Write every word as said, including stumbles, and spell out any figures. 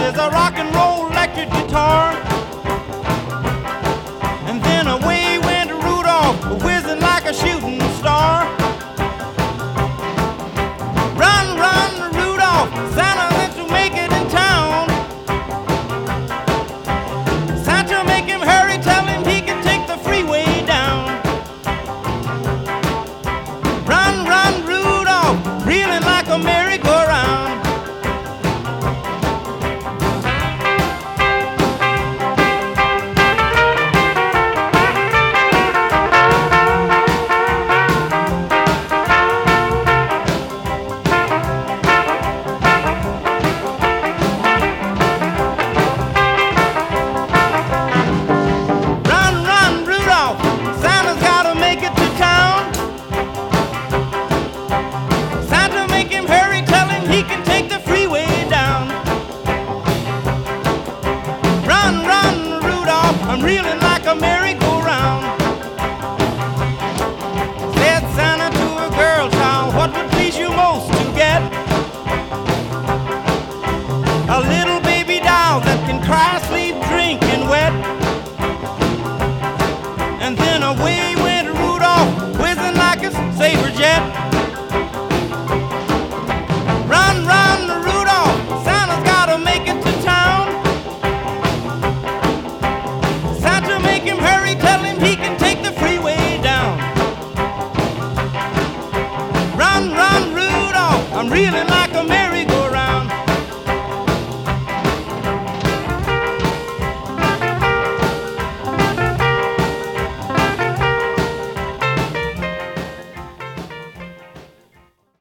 is a rock and roll electric guitar. And then away went Rudolph, whizzing like a shooting star. Run, run, Rudolph, Santa wants to make it in town. Santa, make him hurry, tell him he can take the freeway down. Run, run, Rudolph, reeling like a merry-go-round. He can take the freeway down. Run, run, Rudolph, I'm reeling like a merry-go-round. Said Santa to a girl child, what would please you most to get? A little baby doll that can cry